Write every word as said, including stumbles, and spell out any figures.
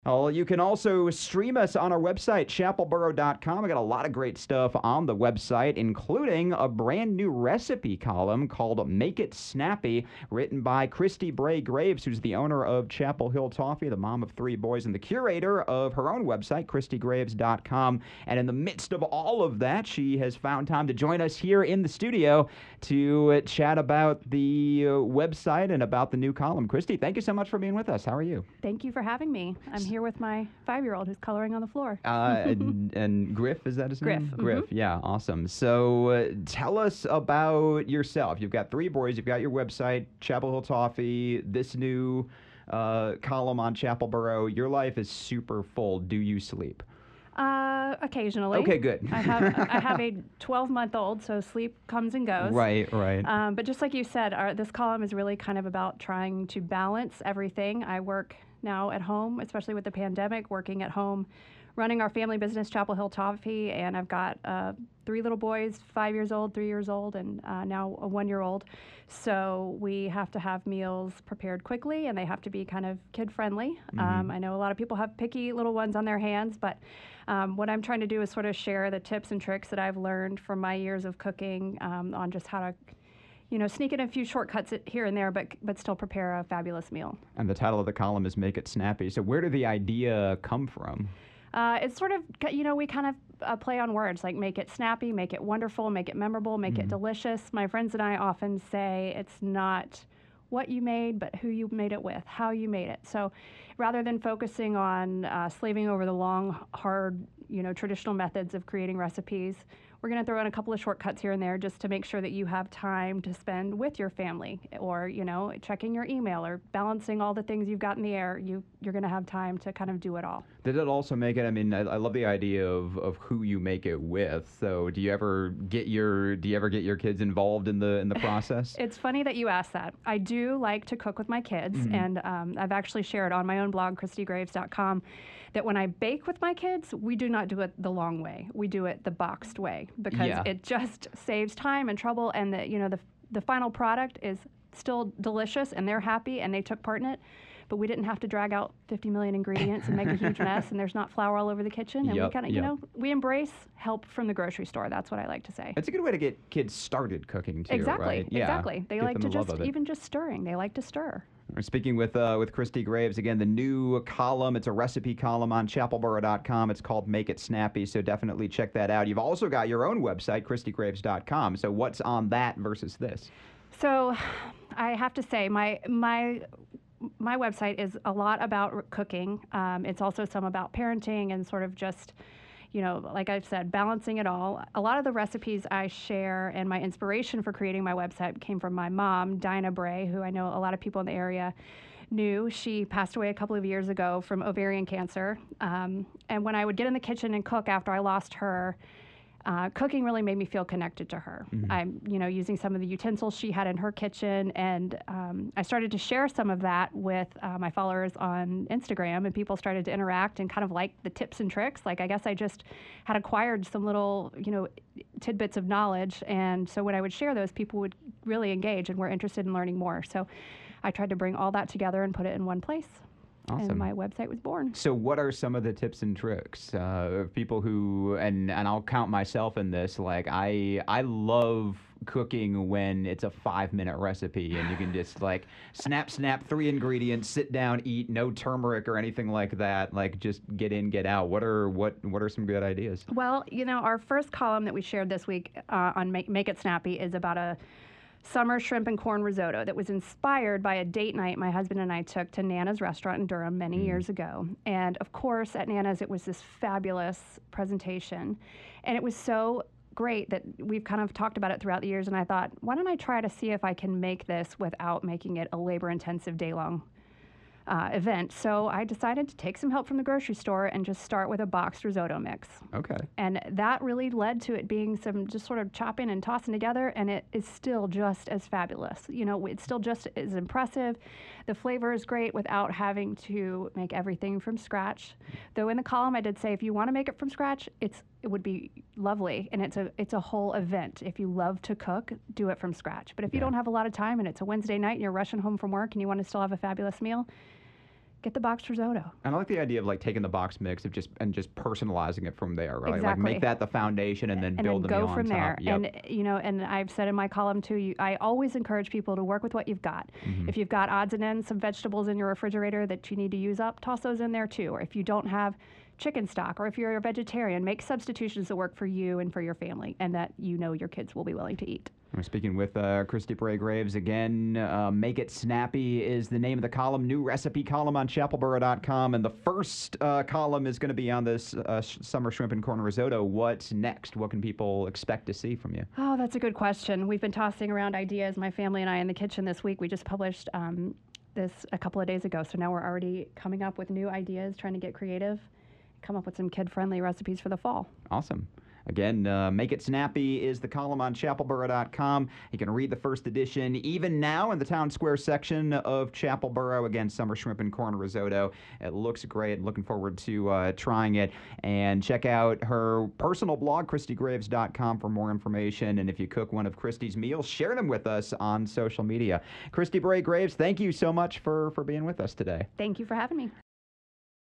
Oh, you can also stream us on our website, chapel boro dot com. We got a lot of great stuff on the website, including a brand new recipe column called Make It Snappy, written by Christy Bray Graves, who's the owner of Chapel Hill Toffee, the mom of three boys, and the curator of her own website, christy graves dot com. And in the midst of all of that, she has found time to join us here in the studio to uh, chat about the uh, website and about the new column. Christy, thank you so much for being with us. How are you? Thank you for having me. I'm here with my five-year-old who's coloring on the floor. uh, and, and Griff, is that his Griff. name? Mm-hmm. Griff, yeah, awesome. So uh, tell us about yourself. You've got three boys. You've got your website, Chapel Hill Toffee, this new uh, column on Chapel Boro. Your life is super full. Do you sleep? Uh, occasionally. Okay, good. I have I have a twelve-month-old, so sleep comes and goes. Right, right. Um, but just like you said, our, this column is really kind of about trying to balance everything. I work now at home, especially with the pandemic, working at home, running our family business, Chapel Hill Toffee, and I've got uh, three little boys, five years old, three years old, and uh, now a one-year-old. So we have to have meals prepared quickly, and they have to be kind of kid-friendly. Mm-hmm. Um, I know a lot of people have picky little ones on their hands, but um, what I'm trying to do is sort of share the tips and tricks that I've learned from my years of cooking um, on just how to you know, sneak in a few shortcuts here and there, but but still prepare a fabulous meal. And the title of the column is Make It Snappy. So where did the idea come from? Uh, it's sort of, you know, we kind of uh, play on words, like make it snappy, make it wonderful, make it memorable, make mm-hmm. it delicious. My friends and I often say it's not what you made, but who you made it with, how you made it. So rather than focusing on uh, slaving over the long, hard, you know, traditional methods of creating recipes, we're going to throw in a couple of shortcuts here and there just to make sure that you have time to spend with your family, or, you know, checking your email or balancing all the things you've got in the air. You, you're going to have time to kind of do it all. Did it also make it, I mean, I, I love the idea of, of who you make it with. So do you ever get your, do you ever get your kids involved in the, in the process? It's funny that you ask that. I do like to cook with my kids, mm-hmm. and um, I've actually shared on my own blog, christy graves dot com, that when I bake with my kids, we do not do it the long way. We do it the boxed way, because yeah. it just saves time and trouble, and the, you know, the the final product is still delicious, and they're happy, and they took part in it. But we didn't have to drag out fifty million ingredients and make a huge mess, and there's not flour all over the kitchen. And yep, we kind of, yep. you know, we embrace help from the grocery store. That's what I like to say. It's a good way to get kids started cooking too, exactly, right? Exactly. Yeah, they get like to the just, even just stirring, they like to stir. We're speaking with uh, with Christy Graves, again, the new column. It's a recipe column on chapel boro dot com. It's called Make It Snappy, so definitely check that out. You've also got your own website, christy graves dot com. So what's on that versus this? So I have to say, my my my website is a lot about cooking. Um, it's also some about parenting and sort of just, you know, like I've said, balancing it all. A lot of the recipes I share and my inspiration for creating my website came from my mom, Dinah Bray, who I know a lot of people in the area knew. She passed away a couple of years ago from ovarian cancer. Um, and when I would get in the kitchen and cook after I lost her, Uh, cooking really made me feel connected to her. Mm-hmm. I'm, you know, using some of the utensils she had in her kitchen, and um, I started to share some of that with uh, my followers on Instagram, and people started to interact and kind of like the tips and tricks. Like, I guess I just had acquired some little, you know, tidbits of knowledge, and so when I would share those, people would really engage and were interested in learning more. So I tried to bring all that together and put it in one place. Awesome. And my website was born. So what are some of the tips and tricks uh, of people who, and, and I'll count myself in this, like I I love cooking when it's a five-minute recipe and you can just like snap, snap, three ingredients, sit down, eat, no turmeric or anything like that, like just get in, get out. What are what what are some good ideas? Well, you know, our first column that we shared this week uh, on Make, Make It Snappy is about a summer shrimp and corn risotto that was inspired by a date night my husband and I took to Nana's restaurant in Durham many mm. years ago. And of course, at Nana's, it was this fabulous presentation. And it was so great that we've kind of talked about it throughout the years. And I thought, why don't I try to see if I can make this without making it a labor-intensive day-long Uh, event. So I decided to take some help from the grocery store and just start with a boxed risotto mix. Okay. And that really led to it being some just sort of chopping and tossing together, and it is still just as fabulous. You know, it's still just as impressive. The flavor is great without having to make everything from scratch. Though in the column I did say if you want to make it from scratch, it's it would be lovely, and it's a it's a whole event. If you love to cook, do it from scratch. But if you yeah. don't have a lot of time and it's a Wednesday night and you're rushing home from work and you want to still have a fabulous meal, get the boxed risotto. And I like the idea of like taking the box mix of just and just personalizing it from there, right? Like Exactly. make that the foundation and then and build then the go meal on from top. there. Yep. And you know, and I've said in my column too, you, I always encourage people to work with what you've got. Mhm. If you've got odds and ends, some vegetables in your refrigerator that you need to use up, toss those in there too. Or if you don't have chicken stock, or if you're a vegetarian, make substitutions that work for you and for your family, and that you know your kids will be willing to eat. We're speaking with uh, Christy Bray Graves again. Uh, Make It Snappy is the name of the column, new recipe column on chapel boro dot com. And the first uh, column is going to be on this uh, sh- summer shrimp and corn risotto. What's next? What can people expect to see from you? Oh, that's a good question. We've been tossing around ideas, my family and I, in the kitchen this week. We just published um, this a couple of days ago, so now we're already coming up with new ideas, trying to get creative, come up with some kid-friendly recipes for the fall. Awesome. Again, uh, Make It Snappy is the column on chapel boro dot com. You can read the first edition even now in the Town Square section of Chapel Boro. Again, summer shrimp and corn risotto. It looks great. Looking forward to uh, trying it. And check out her personal blog, christy graves dot com, for more information. And if you cook one of Christy's meals, share them with us on social media. Christy Bray Graves, thank you so much for, for being with us today. Thank you for having me.